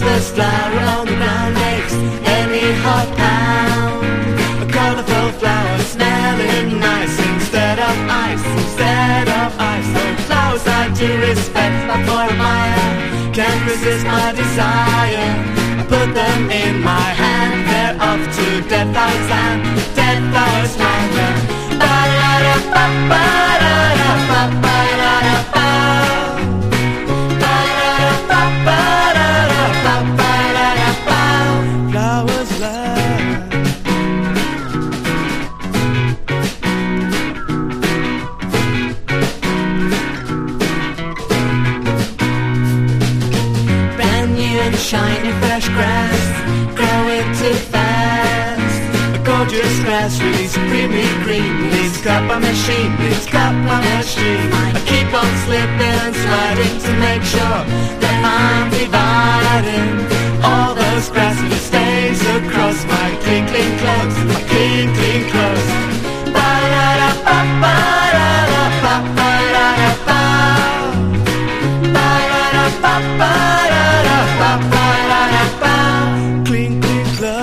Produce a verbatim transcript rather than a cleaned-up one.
useless flower on the ground makes any hot pound. A colorful flower smelling nice instead of ice, instead of ice. So flowers I do respect, but for a mile can't resist my desire. I put them in my hand, they're off to dead flowers and dead flowers land. Flowers land. Brand new and shiny fresh grass, growing too fast. A gorgeous grass, really supremely green. Please cut my machine, please cut my machine.